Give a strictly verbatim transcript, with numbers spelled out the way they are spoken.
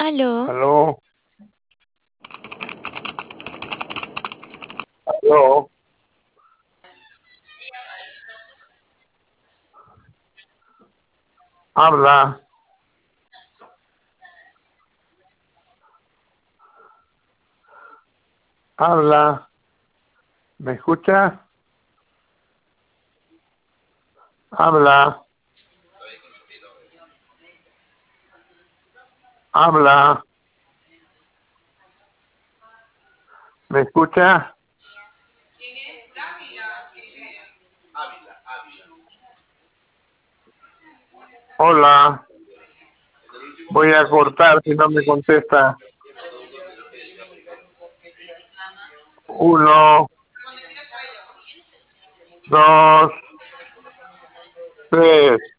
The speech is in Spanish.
Aló, Aló, aló, habla, habla, ¿me escucha? Habla, habla, ¿me escucha? Hola, voy a cortar si no me contesta. Uno, dos, tres.